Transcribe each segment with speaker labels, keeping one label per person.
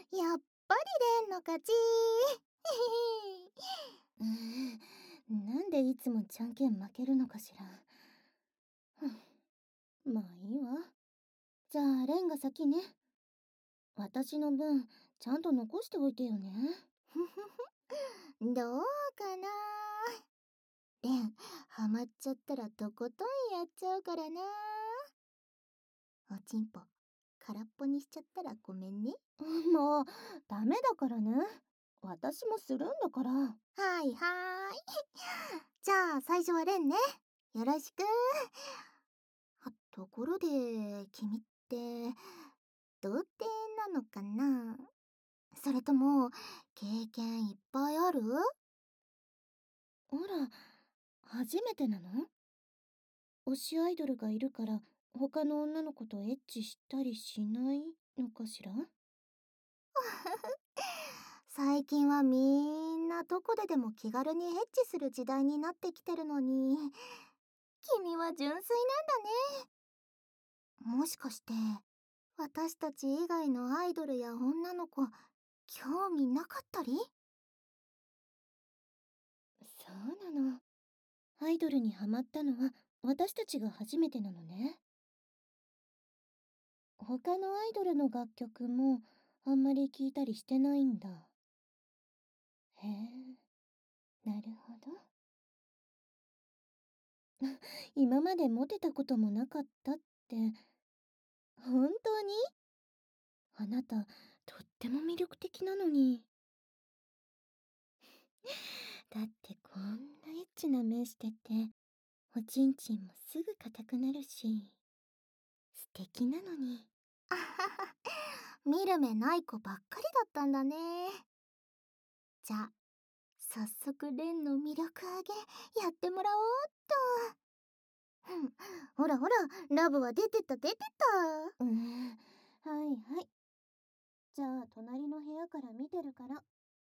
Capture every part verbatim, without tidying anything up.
Speaker 1: やっぱりレンの勝ち。
Speaker 2: うーん、なんでいつもじゃんけん負けるのかしら。ふん、まあいいわ。じゃあレンが先ね。私の分ちゃんと残しておいてよね。
Speaker 1: ふふふ、どうかな。レン、ハマっちゃったらとことんやっちゃうからな。おちんぽ、空っぽにしちゃったらごめんね。
Speaker 2: もうダメだからね。私もするんだから。
Speaker 1: はいはーい。じゃあ最初はレンね。よろしく。あ、ところで君って童貞なのかな、それとも経験いっぱいある？
Speaker 2: あら、初めてなの？推しアイドルがいるから他の女の子とエッチしたりしないのかしら？
Speaker 1: 最近はみんなどこででも気軽にエッチする時代になってきてるのに、君は純粋なんだね。もしかして私たち以外のアイドルや女の子興味なかったり？
Speaker 2: そうなの。アイドルにハマったのは私たちが初めてなのね。他のアイドルの楽曲もあんまり聞いたりしてないんだ。へえ、なるほど。今までモテたこともなかったって、本当に？あなた、とっても魅力的なのに。だってこんなエッチな目してて、おちんちんもすぐ硬くなるし、素敵なのに。
Speaker 1: あはは、見る目ない子ばっかりだったんだね。じゃあ早速レンの魅力上げやってもらおうっと。ふん、ほらほら、ラブは出てった出てた。
Speaker 2: うーん、はいはい。じゃあ隣の部屋から見てるから。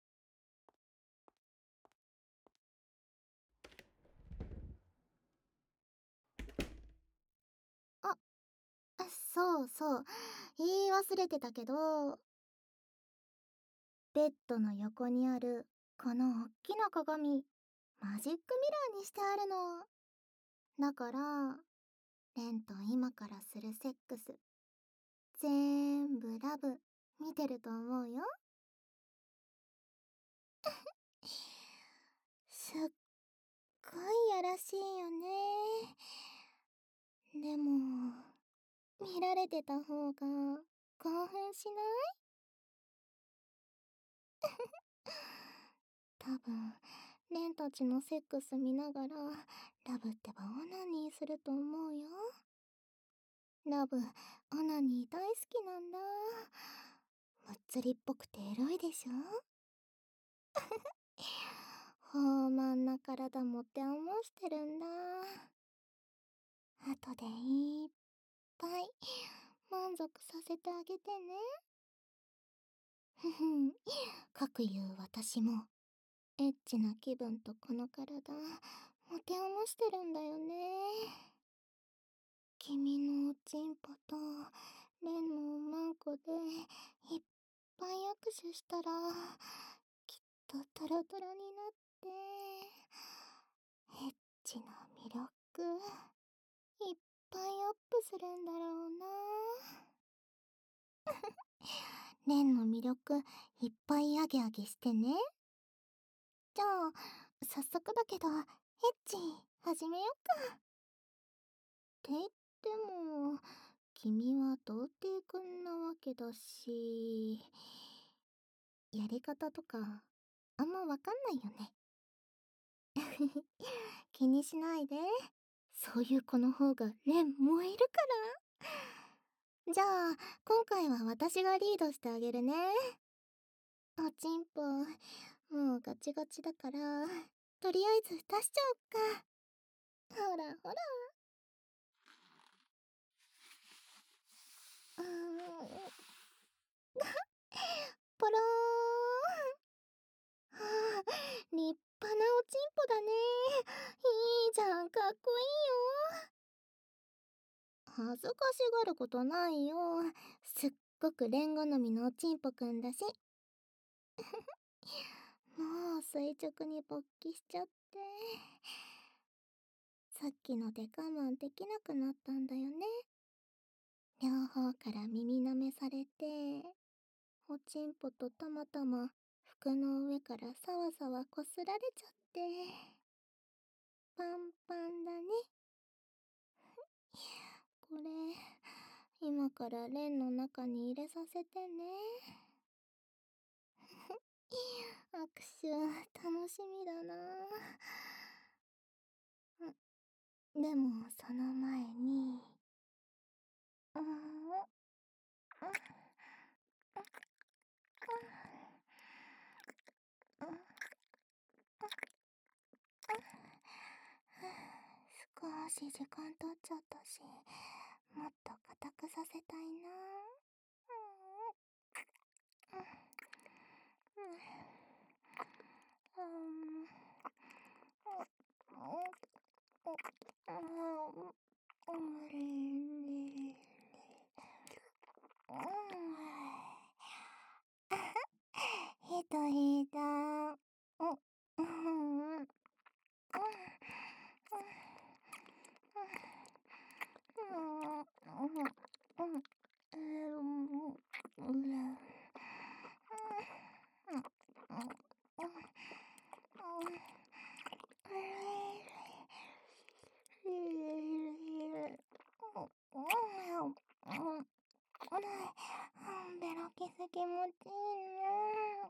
Speaker 1: あ、そうそう、言い忘れてたけど、ベッドの横にあるこのおっきな鏡、マジックミラーにしてあるの。だからレンと今からするセックス全部ラブ見てると思うよ。すっごいやらしいよね。でも見られてた方が興奮しない？多分レンたちのセックス見ながらラブってばオナニーすると思うよ。ラブオナニー大好きなんだ。むっつりっぽくてエロいでしょ。豊満な体持ってあもしてるんだ。後でいっぱい満足させてあげてね。ふふん、かくいう私もエッチな気分とこの体持て余してるんだよね。君のおちんぽとレンのおまんこでいっぱい握手したらきっとトロトロになってエッチな魅力いっぱいアップするんだろうな。レンの魅力いっぱいアゲアゲしてね。じゃあ早速だけどエッチ始めよっか。って言っても君は童貞くんなわけだし、やり方とかあんまわかんないよね。気にしないで、そういう子の方がレン燃えるから。じゃあ今回は私がリードしてあげるね。おちんぽもうガチガチだからとりあえず出しちゃおっか。ほらほら。うーんポローン。はあ、立派なおちんぽだね。いいじゃん、かっこいいよ。恥ずかしがることないよ。すっごくレン好みのおちんぽくんだし。もう垂直に勃起しちゃって、さっきので我慢できなくなったんだよね。両方から耳舐めされて、おちんぽとたまたま服の上からさわさわこすられちゃって、パンパンだね。これ、今からレンの中に入れさせてね。握手、楽しみだな。でも、その前に、うーん、少し時間経っちゃったし、もっと固くさせたいな。ひとひだ。ベロキス気持ちいいね。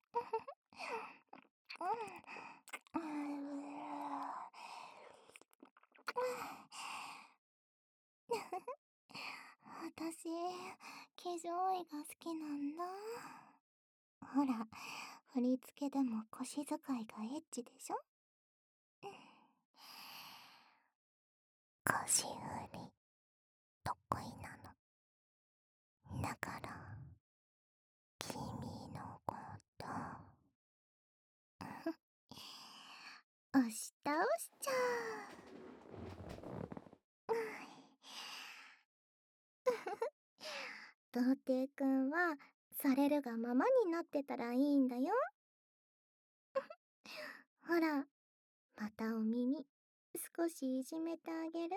Speaker 1: 私、化粧絵が好きなんだ。ほら、振り付けでも腰使いがエッチでしょ。腰振り、得意なの。だから、君のこと、押し倒しちゃう。童貞くんは、されるがままになってたらいいんだよ。ほら、またお耳、少しいじめてあげる。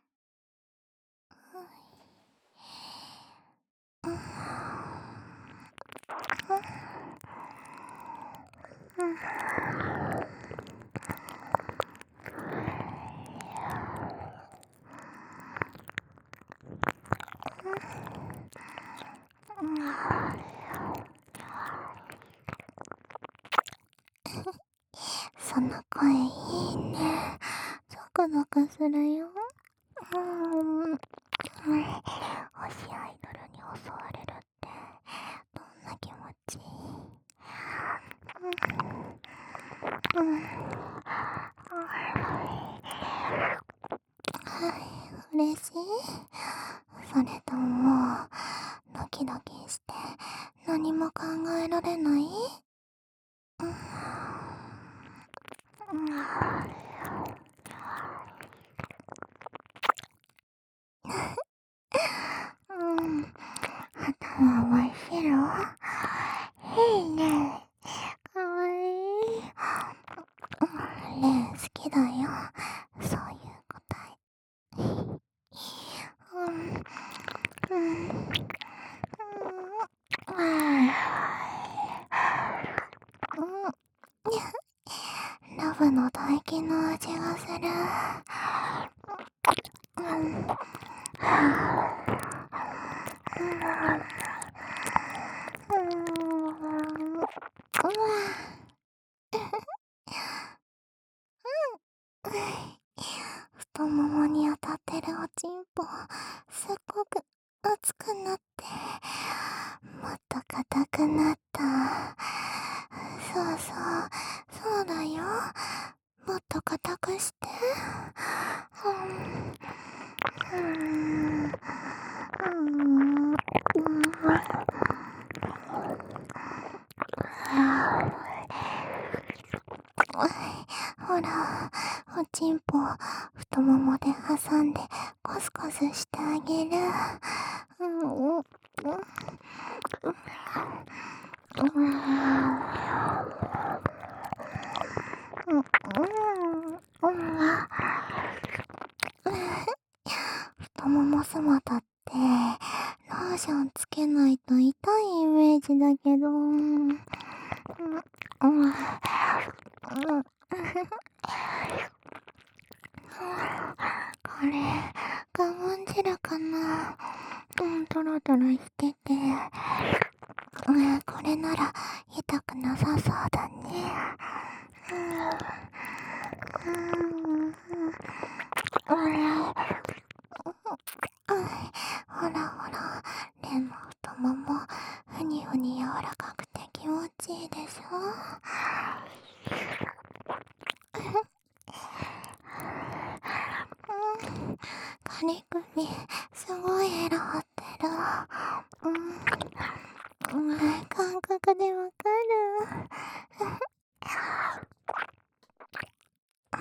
Speaker 1: その声いいね。ゾクゾクするよ。うん。推しアイドルに襲われるってどんな気持ちいい？うん。うん。嬉しい？それともドキドキして何も考えられない？うん。うん。頭真っ白？いいね。かわいい。レン好きだよ。そういう答え。うん。うん。うん。ラブの唾液の味がする。うん。太ももに当たってるおちんぽ、すっごく熱くなって、もっと硬くなった。そうそう、そうだよ。もっと硬くして。うん。うん。うん。ほら、おちんぽ太ももで挟んでコスコスしてあげる。うん。うん。 うーん。う、うーん。うん。太ももすまたって、ローションつけないと痛いイメージだけど。うん。うん。うん。これ、我慢汁かな。うん、トロトロしてて。うん、これなら痛くなさそうだね。うん。うん。うん。ほらほら、レンの太もも、ふにふに柔らかくて気持ちいいでしょ。うん。カリ首、すごいエラ張ってる。うん。うん、感覚でわかる。うん。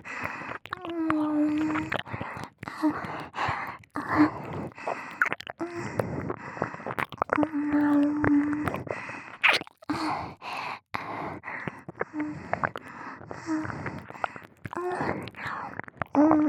Speaker 1: うん。うん。うん。うん。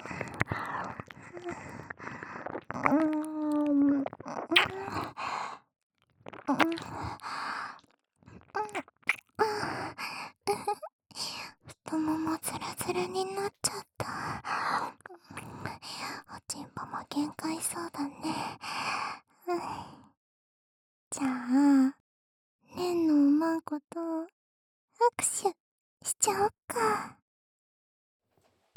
Speaker 1: 太ももツルツルになっちゃった。おちんぽも限界そうだね。うん、じゃあ、レンのおまんこと握手しちゃおっか。うん、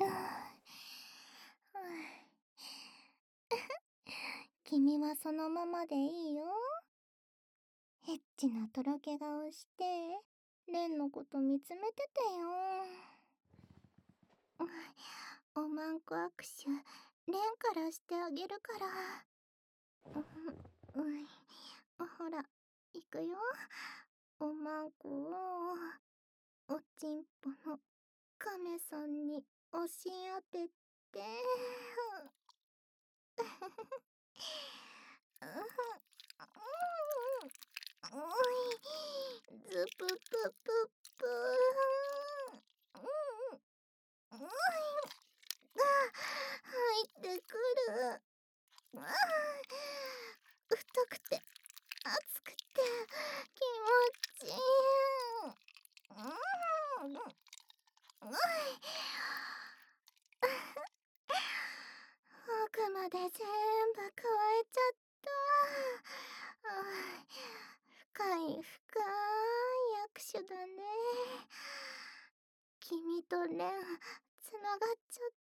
Speaker 1: 君はそのままでいいよ。エッチなとろけ顔して、レンのこと見つめててよ。おまんこ握手、レンからしてあげるから。うん、うん、ほら、いくよ。おまんこを、おちんぽの亀さんに押し当てて、ズププププーん。入ってくる。太くて熱くて気持ちいい。奥まで全部加えちゃった。深い深い握手だね。君とレン、つながっちゃった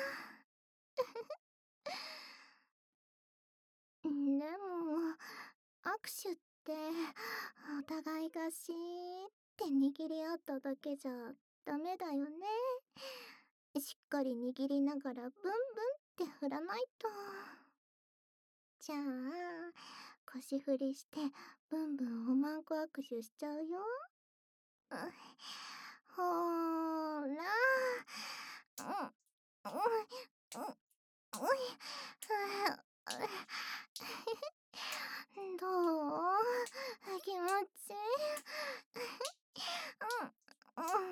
Speaker 1: 。でも、握手って、お互いがシーって握り合っただけじゃダメだよね。しっかり握りながらブンブンって振らないと。じゃあ、腰振りしてブンブンおまんこ握手しちゃうよ。ほーら。うん、うん、うん、うん。どう？気持ちいい？うん、うん、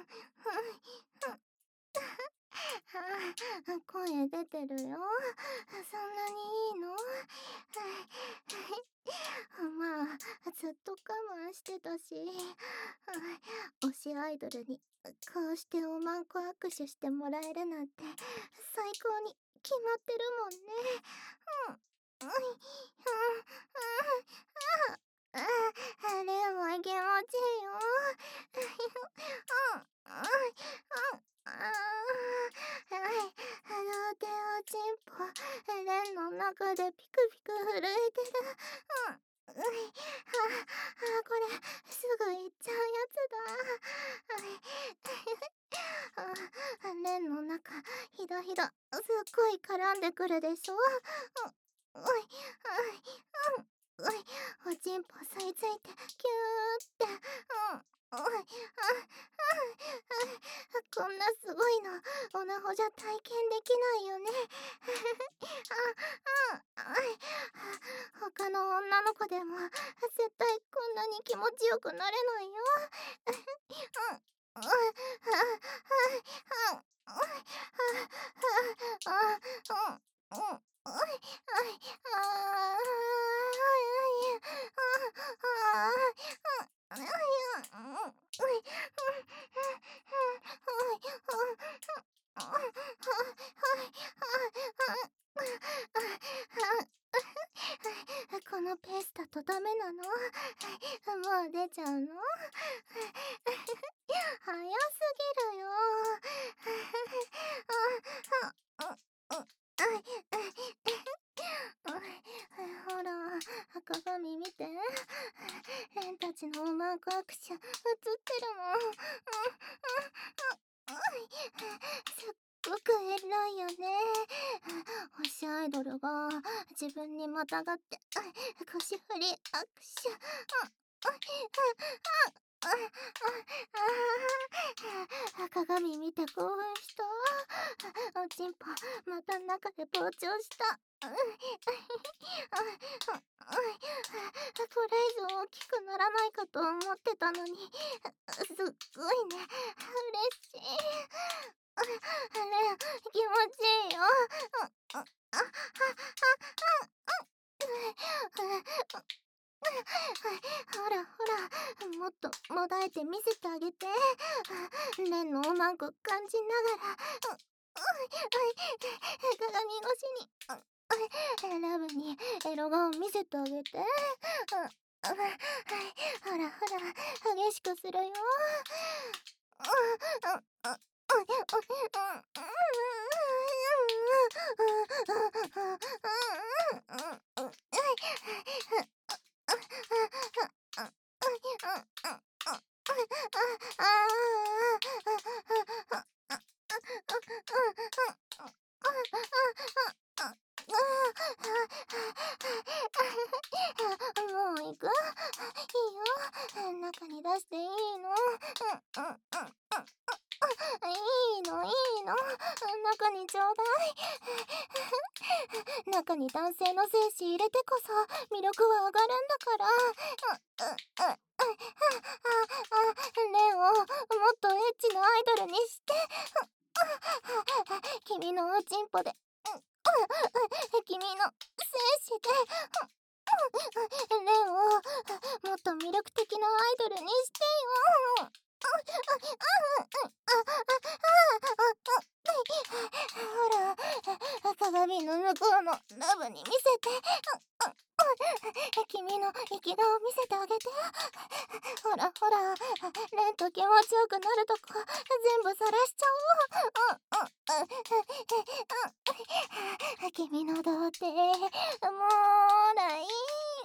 Speaker 1: 声出てるよ。そんなにいいの？まあ、ずっと我慢してたし、推しアイドルにこうしておまんこ握手してもらえるなんて最高に決まってるもんね。うん、うん、うん、あ、あれも気持ちいいよ。うん、うん、うん、あー、はい、両手をちんぽ、レンの中でピクピク震えてる。うん、うい、あ、あ、これ、すぐ行っちゃうやつだ。はい、あ、レンの中、ひだひだ、すっごい絡んでくるでしょ。うん、うい、うん、うい、おちんぽ吸い付いて、キューって、うん、 こんなすごいのオナホじゃ体験できないよね。他の女の子でも絶対こんなに気持ちよくなれないよ。このペースだとダメなの？もう出ちゃうの？早すぎるよ。ほら、鏡見て。レンたちのマーク握手映ってるもん。すっごく偉いよね。推しアイドルが自分にまたがって腰振り握手。鏡見て興奮した。おちんぽまた中で膨張した。これ以上大きくならないかと思ってたのに、すっごいね。嬉しい。あれ、気持ちいいよ。ほらほら、もっともだえて見せてあげて。レンのおまんこ感じながら、鏡越しにラブにエロ顔見せてあげて。ほらほら、激しくするよ。もう行く？いいよ、中に出していいの？いいのいいの、中にちょうだい。中に男性の精子入れてこそ魅力は上がるんだから。レンをもっとエッチなアイドルにして。君のおちんぽで、君の精子で、レンをもっと魅力的なアイドルにしてよ。ほら、鏡の向こうのラブに見せて。君の生き顔見せてあげて。ほらほら、レンと気持ちよくなるとこ全部さらしちゃおう。君の童貞もうらいい。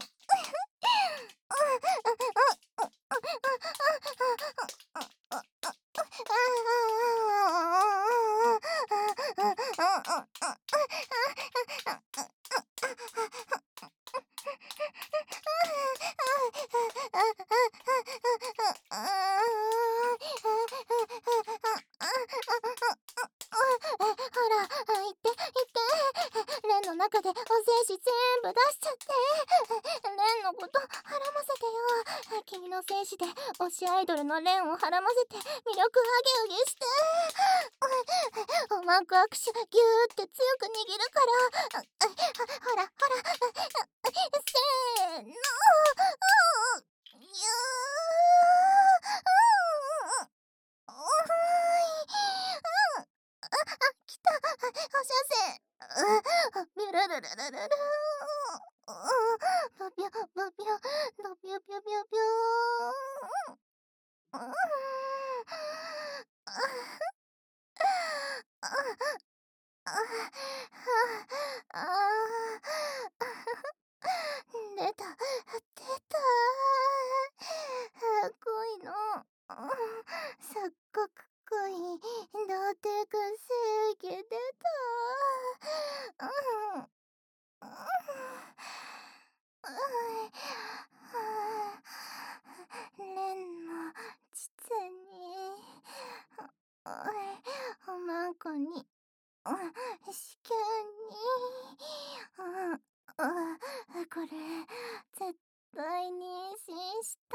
Speaker 1: ほら、行って行って。レンの中でお精子全部出しちゃって。レンのことはらませてよ。君の精子で推しアイドルのレンをはらませて魅力ハゲハゲして。おまんこ握手ギューって強く握るから。ほらほら、せーの、ぎゅー。来た、放射線。ビュルルルルルルー。ビュビュビュビュビュビュビュビュー。出た出た。恋のすっごく恋童貞くん正義出た。 子宮にああこれ絶対妊娠した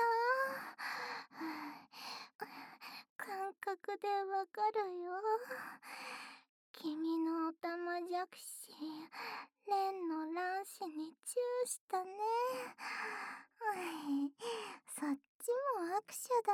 Speaker 1: 感覚でわかるよ。君のオタマジャクシレンの卵子にチューしたね。そっちも握手だ。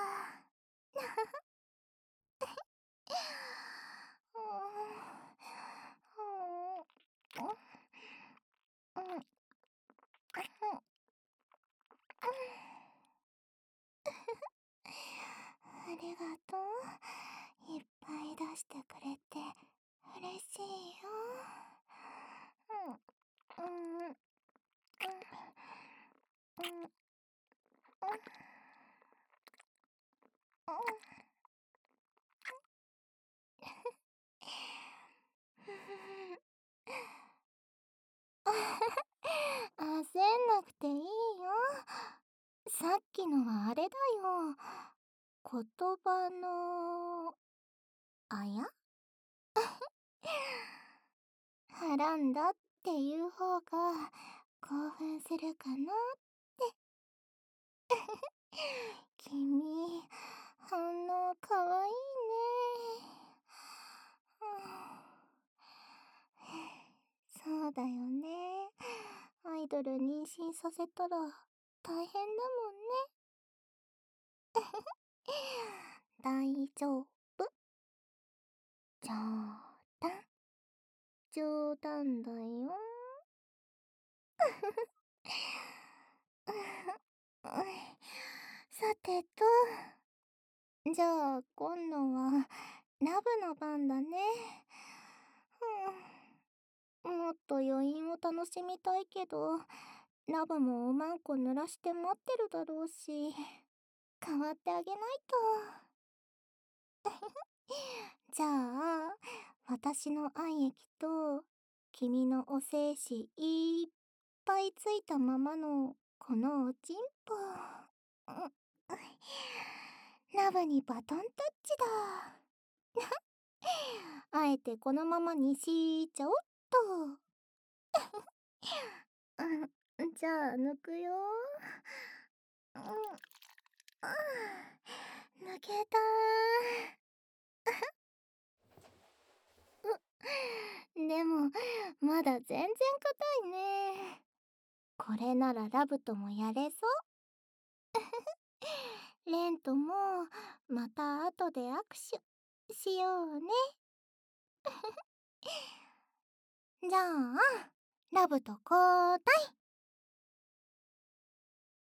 Speaker 1: ありがとう。いっぱい出してくれて嬉しいよ。うん、うん、うん、うん、うん、焦んなくていいよ。さっきのはあれだよ。言葉のあやはらんだっていう方が興奮するかなって。君反応かわいいね。そうだよね。アイドル妊娠させたら大変だもんね。大丈夫。冗談。冗談だよ。さてと、じゃあ今度はラブの番だね。うん、もっと余韻を楽しみたいけど、ラブもおまんこ濡らして待ってるだろうし、代わってあげないと。じゃあ、私の愛液と君のお精子いっぱいついたままのこのおちんぽ。うん、ラブにバトンタッチだ。あえてこのままにしちゃおっと。うん、じゃあ抜くよ。うん、抜けたー。でもまだ全然硬いね。これならラブともやれそう。レンともまた後で握手しようね。じゃあラブと交代。